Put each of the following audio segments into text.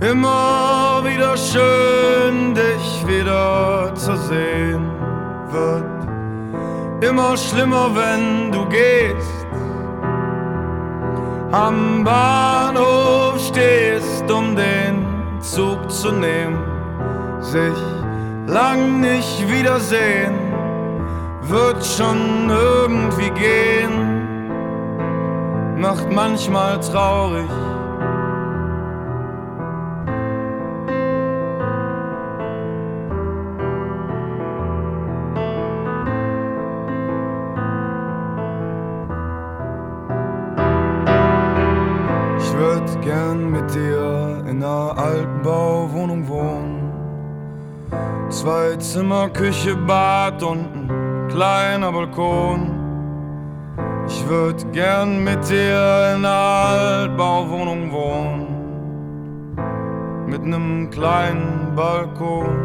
Immer wieder schön, dich wieder zu sehen. Wird immer schlimmer, wenn du gehst. Am Bahnhof stehst, um den Zug zu nehmen. Sich lang nicht wiedersehen, wird schon irgendwie gehen. Macht manchmal traurig. Ich würd gern mit dir in einer Altbauwohnung wohnen. 2 Zimmer, Küche, Bad und ein kleiner Balkon. Ich würd gern mit dir in einer Altbauwohnung wohnen, mit nem kleinen Balkon.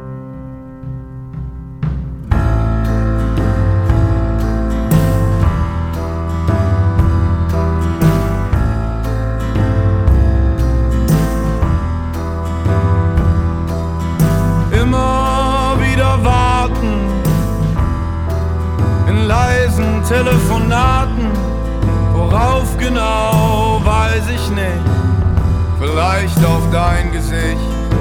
Immer wieder warten in leisen Telefonaten, worauf genau, weiß ich nicht, vielleicht auf dein Gesicht.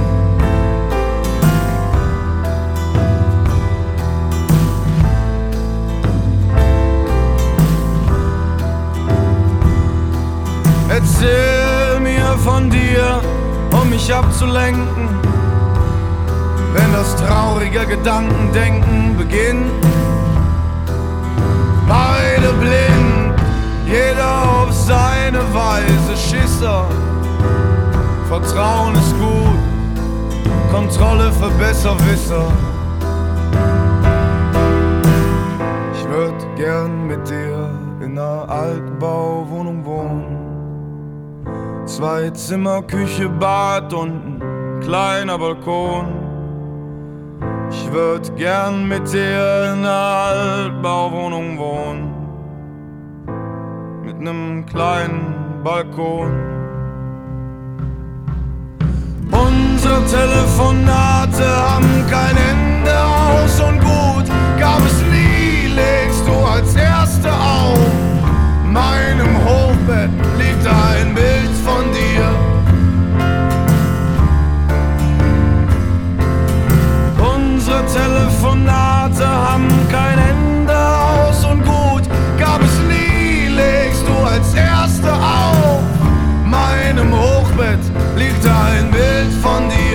Erzähl mir von dir, um mich abzulenken, wenn das traurige Gedankendenken beginnt. Beide blind, jeder auf seine Weise, Schisser. Vertrauen ist gut, Kontrolle für Besserwisser. Ich würd gern mit dir in einer Altbauwohnung wohnen. 2 Zimmer, Küche, Bad und ein kleiner Balkon. Ich würd gern mit dir in einer Altbauwohnung wohnen, mit nem kleinen Balkon. Unsere Telefonate haben kein Ende, aus und gut gab es nie, legst du als Erste auf. Meinem Hochbett liegt ein Bild von dir. Unsere Telefonate haben kein Ende, aus und gut gab es nie, legst du als Erste auf. Meinem Hochbett liegt ein Bild von dir.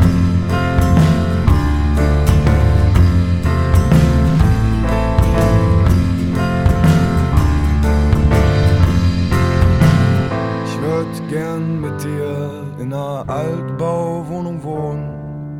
Ich würd gern mit dir in einer Altbauwohnung wohnen.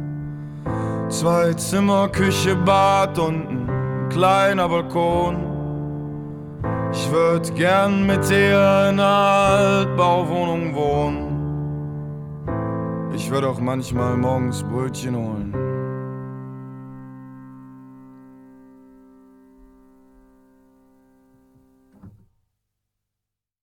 2 Zimmer, Küche, Bad und ein kleiner Balkon. Ich würd gern mit dir in einer Altbauwohnung wohnen. Ich würd auch manchmal morgens Brötchen holen.